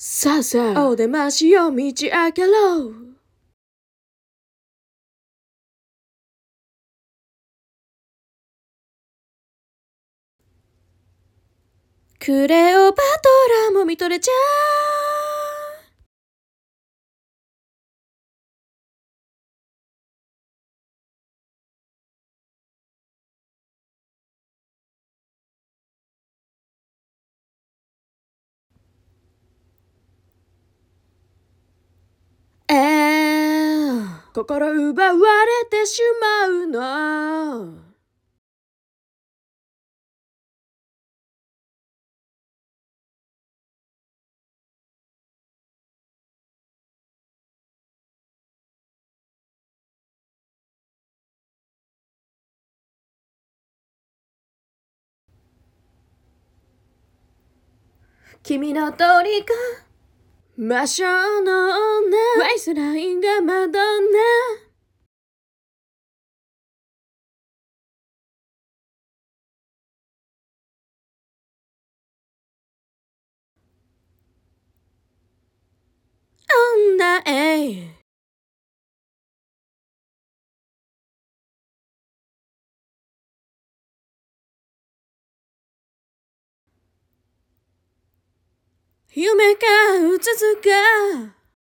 さあさあ、お出ましを道開けろ。クレオパトラも見とれちゃう。心奪われてしまうの。君の虜魔性の女ワイスラインがマドンナ。女夢かうつつか